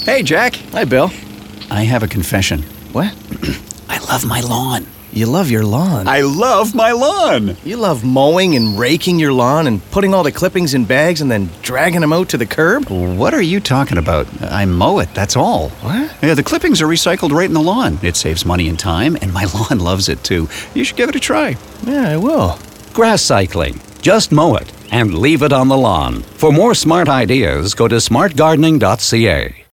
Hey, Jack. Hi, Bill. I have a confession. What? I love my lawn. You love your lawn. I love my lawn. You love mowing and raking your lawn and putting all the clippings in bags and then dragging them out to the curb? What are you talking about? I mow it, that's all. What? Yeah, the clippings are recycled right in the lawn. It saves money and time, and my lawn loves it too. You should give it a try. Yeah, I will. Grass cycling. Just mow it and leave it on the lawn. For more smart ideas, go to smartgardening.ca.